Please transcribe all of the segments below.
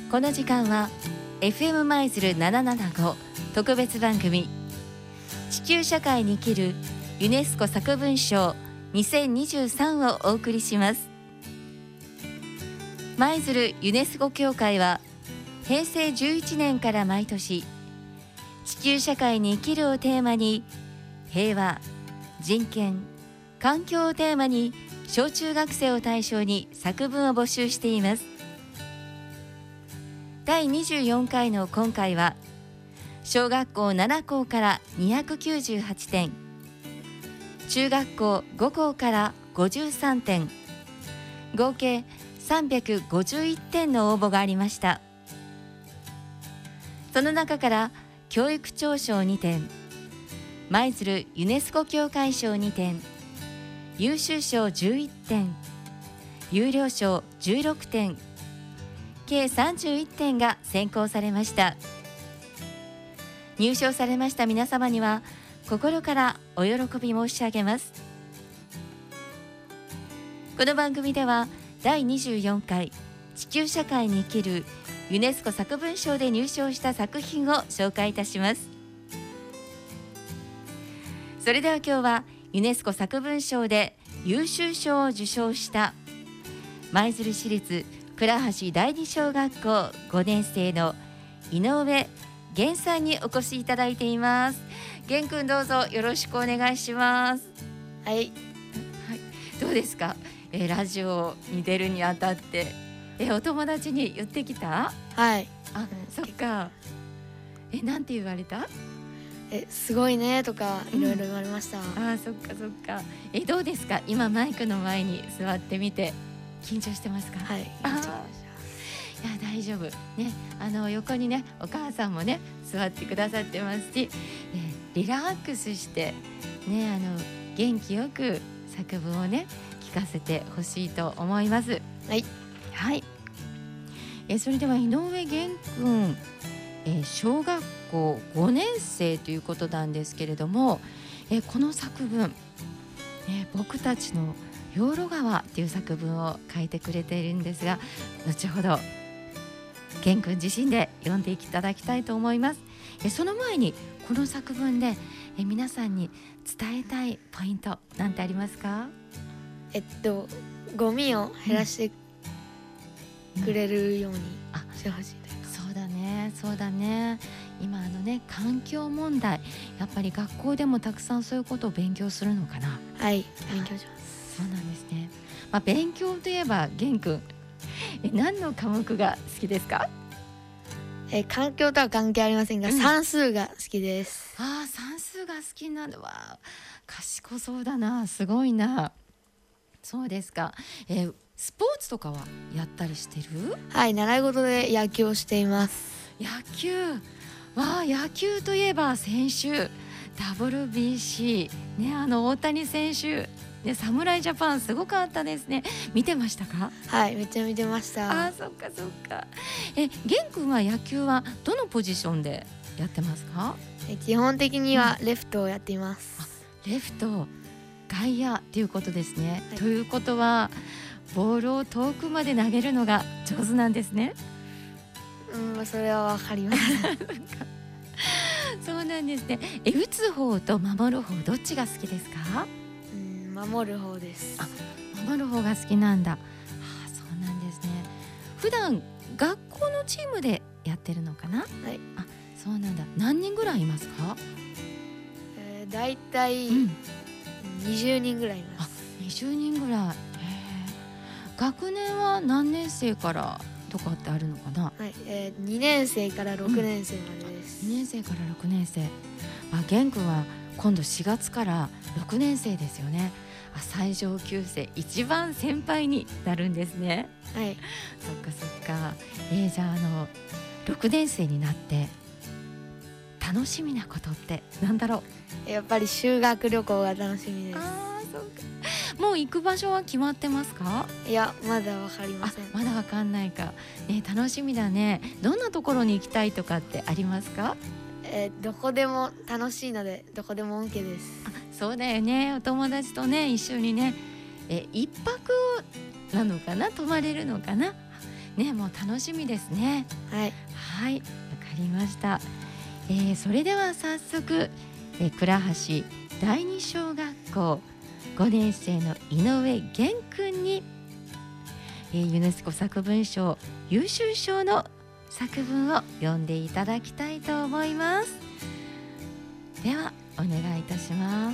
この時間は FM 舞鶴775特別番組地球社会に生きるユネスコ作文賞2023をお送りします。舞鶴ユネスコ協会は平成11年から毎年地球社会に生きるをテーマに平和、人権、環境をテーマに小中学生を対象に作文を募集しています。第24回の今回は小学校7校から298点、中学校5校から53点、合計351点の応募がありました。その中から教育長賞2点、舞鶴ユネスコ協会賞2点、優秀賞11点、優良賞16点、計31点が選考されました。入賞されました皆様には心からお喜び申し上げます。この番組では第24回地球社会に生きるユネスコ作文賞で入賞した作品を紹介いたします。それでは今日はユネスコ作文賞で優秀賞を受賞した舞鶴市立倉橋第二小学校5年生の井上源さんにお越しいただいています。源くん、どうぞよろしくお願いします。 はい、はい、 どうですか、ラジオに出るにあたってお友達に言ってきた？ はい。 あ、そっか。なんて言われた？ すごいねとかいろいろ言われました。 あ、そっかそっか。どうですか、今マイクの前に座ってみて緊張してますか？ はい。 いや大丈夫ね。横にねお母さんもね座ってくださってますし、リラックスしてね元気よく作文をね聞かせてほしいと思います。 はいはい。それでは井上源君、小学校5年生ということなんですけれども、この作文、僕たちの養路川という作文を書いてくれているんですが、後ほど源君自身で読んでいただきたいと思います。その前にこの作文で皆さんに伝えたいポイントなんてありますか？ ゴミを減らしてくれるようにしてほしいです。 そうだね、そうだね。今環境問題、やっぱり学校でもたくさんそういうことを勉強するのかな？ はい、勉強します。 そうなんですね。勉強といえば源君、何の科目が好きですか？ 環境とは関係ありませんが、算数が好きです。 ああ、算数が好きなのは賢そうだな、すごいな。そうですか。スポーツとかはやったりしてる？ はい、習い事で野球をしています。 野球、野球といえば先週 WBC ね、大谷選手ね、侍ジャパンすごかったですね。見てましたか？ はい、めっちゃ見てました。 あ、そっかそっか。源君は野球はどのポジションでやってますか？ 基本的にはレフトをやっています。 レフト、外野っていうことですね、 はい、 ということはボールを遠くまで投げるのが上手なんですね。 それはわかりません。 そうなんですね。打つ方と守る方どっちが好きですか？ 守る方です。 守る方が好きなんだ。そうなんですね。普段学校のチームでやってるのかな？ はい。 そうなんだ。何人ぐらいいますか？ だいたい20人ぐらいいます。 20人ぐらい。学年は何年生からとかってあるのかな？ はい、2年生から6年生までです。 2年生から6年生。源君は今度4月から6年生ですよね。最上級生、一番先輩になるんですね。 はい。 そっかそっか。じゃあ6年生になって楽しみなことってなんだろう？やっぱり修学旅行が楽しみです。 そうか。もう行く場所は決まってますか？ いや、まだわかりません。 まだわかんないか、楽しみだね。どんなところに行きたいとかってありますか？ どこでも楽しいのでどこでも OK です。 そうだよね。お友達とね一緒にね、一泊なのかな、泊まれるのかなね、もう楽しみですね。 はい。 はい、わかりました。それでは早速、倉橋第二小学校5年生の井上玄君に、ユネスコ作文賞優秀賞の作文を読んでいただきたいと思います。ではお願いいたします。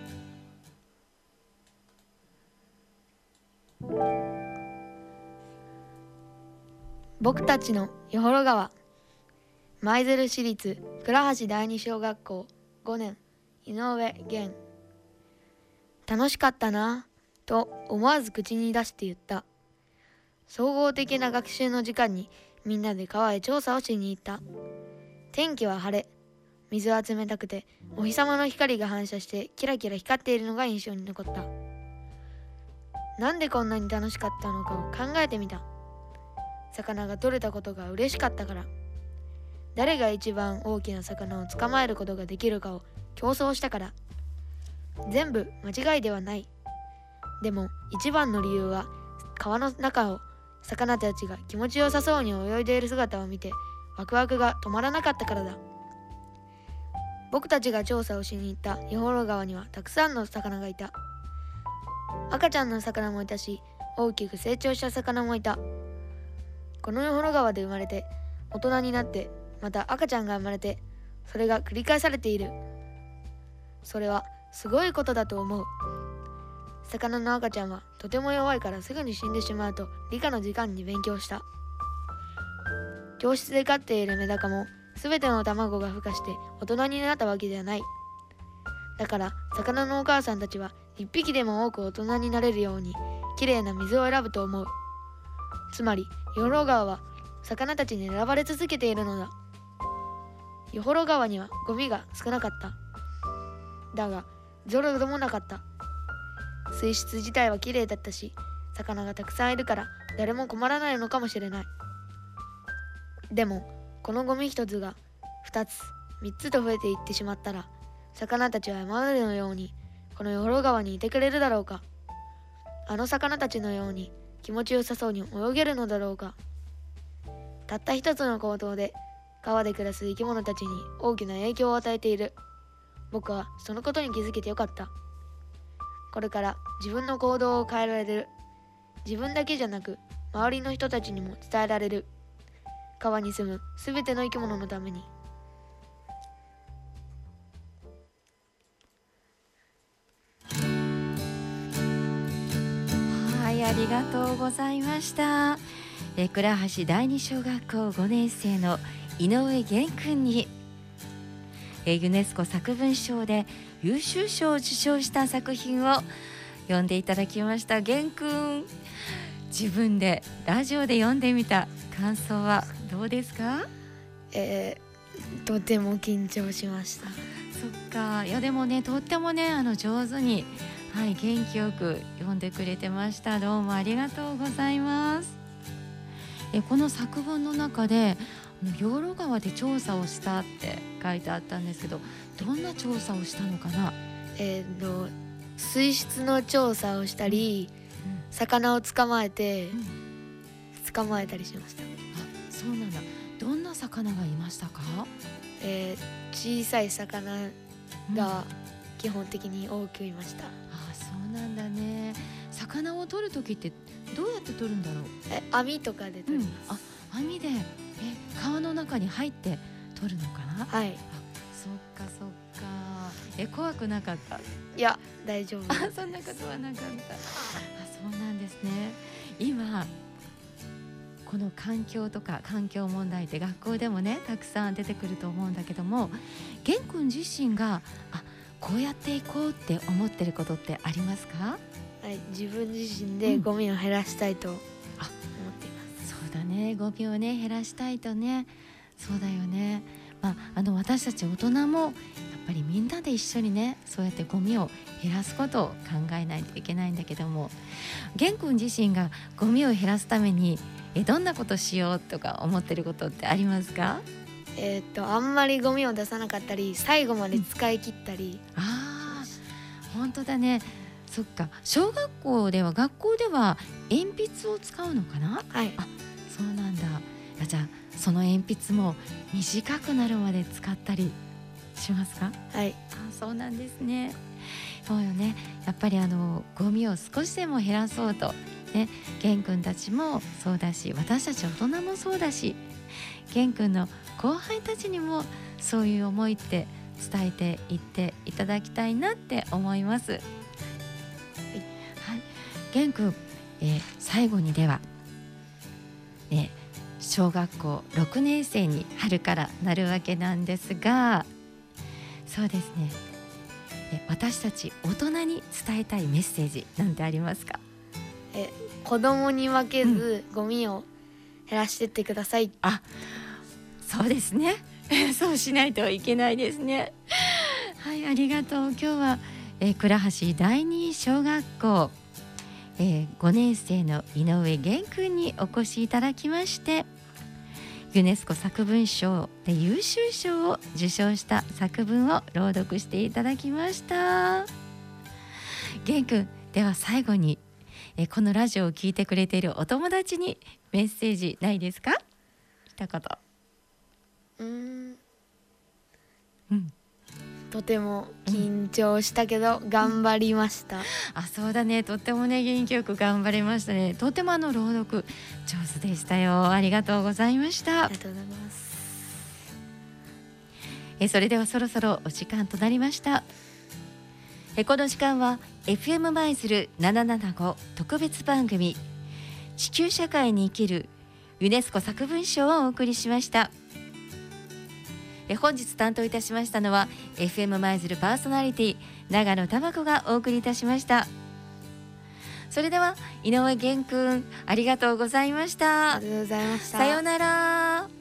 僕たちのよほろ川。舞鶴市立倉橋第二小学校5年井上玄。楽しかったなと思わず口に出して言った。総合的な学習の時間にみんなで川へ調査をしに行った。天気は晴れ、水は冷たくてお日様の光が反射してキラキラ光っているのが印象に残った。なんでこんなに楽しかったのかを考えてみた。魚が取れたことが嬉しかったから。誰が一番大きな魚を捕まえることができるかを競争したから。全部間違いではない。でも一番の理由は川の中を魚たちが気持ちよさそうに泳いでいる姿を見てワクワクが止まらなかったからだ。僕たちが調査をしに行ったよほろ川にはたくさんの魚がいた。赤ちゃんの魚もいたし、大きく成長した魚もいた。このよほろ川で生まれて大人になってまた赤ちゃんが生まれて、それが繰り返されている。それはすごいことだと思う。魚の赤ちゃんはとても弱いからすぐに死んでしまうと理科の時間に勉強した。教室で飼っているメダカもすべての卵が孵化して大人になったわけではない。だから魚のお母さんたちは一匹でも多く大人になれるようにきれいな水を選ぶと思う。つまりよほろ川は魚たちに選ばれ続けているのだ。よほろ川にはゴミが少なかった。だがゾロでもなかった。水質自体はきれいだったし、魚がたくさんいるから誰も困らないのかもしれない。でもこのゴミ一つが2つ3つと増えていってしまったら、魚たちは今までのようにこのよほろ川にいてくれるだろうか。あの魚たちのように気持ちよさそうに泳げるのだろうか。たった一つの行動で川で暮らす生き物たちに大きな影響を与えている。僕はそのことに気づけてよかった。これから自分の行動を変えられる。自分だけじゃなく周りの人たちにも伝えられる。川に住むすべての生き物のために。 はい、ありがとうございました。倉橋第二小学校5年生の井上玄君に、ユネスコ作文賞で優秀賞を受賞した作品を読んでいただきました。玄君、自分でラジオで読んでみた感想はどうですか？ とても緊張しました。 そっか。いやでもね、とってもね上手に、はい、元気よく読んでくれてました。どうもありがとうございます。この作文の中でよほろ川で調査をしたって書いてあったんですけど、どんな調査をしたのかな？ 水質の調査をしたり、魚を捕まえたりしました。 あ、そうなんだ。どんな魚がいましたか？ 小さい魚が基本的に多くいました。 あ、そうなんだね。魚を取るときってどうやって取るんだろう？ 網とかで取ります。 網で川の中に入って取るのかな？ はい。 そっかそっか。怖くなかった？ いや、大丈夫。 そんなことはなかった。そうなんですね。今この環境とか環境問題って学校でもねたくさん出てくると思うんだけども、玄君自身がこうやっていこうって思ってることってありますか？ はい、自分自身でゴミを減らしたいと思っています。 そうだね、ゴミをね減らしたいとね。そうだよね。私たち大人もやっぱりみんなで一緒にね、そうやってゴミを減らすことを考えないといけないんだけども、玄君自身がゴミを減らすためにどんなことしようとか思ってることってありますか？ あんまりゴミを出さなかったり、最後まで使い切ったり。 本当だね。そっか。学校では鉛筆を使うのかな？ はい。 そそうなんだ。じゃあその鉛筆も短くなるまで使ったりしますか？ はい。 そうなんですね。そうよね。やっぱりゴミを少しでも減らそうとね、玄君たちもそうだし、私たち大人もそうだし、玄君の後輩たちにもそういう思いって伝えていっていただきたいなって思います。はい、玄君、最後にでは、小学校6年生に春からなるわけなんですが、そうですね、私たち大人に伝えたいメッセージなんてありますか？ 子供に負けず、ゴミを減らしてってください。 そうですねそうしないといけないですね。はい、ありがとう。今日は、倉橋第二小学校、5年生の井上玄君にお越しいただきまして、ユネスコ作文賞で優秀賞を受賞した作文を朗読していただきました。玄君、では最後に、このラジオを聞いてくれているお友達にメッセージないですか？一言。 とても緊張したけど頑張りました。 そうだね、とってもね元気よく頑張れましたね。とても朗読上手でしたよ。ありがとうございました。 ありがとうございます。 それではそろそろお時間となりました。この時間は FM 舞鶴775特別番組地球社会に生きるユネスコ作文賞をお送りしました。本日担当いたしましたのは FM 舞鶴パーソナリティ長野珠子がお送りいたしました。それでは井上玄君、ありがとうございました。 ありがとうございました。 さようなら。